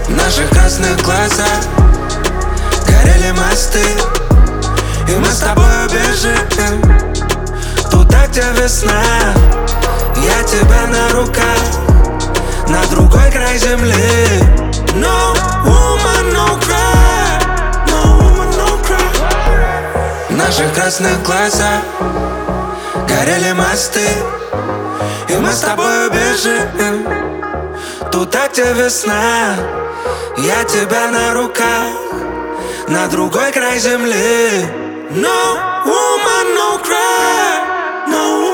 В наших красных глазах горели мосты, и мы с тобой убежим туда, где весна. Я тебя на руках, на другой край земли. No woman, no cry, no woman, no cry. В наших красных глазах горели мосты, и мы с тобой убежим туда, где весна. Я тебя на руках, на другой край земли. No woman, no cry, no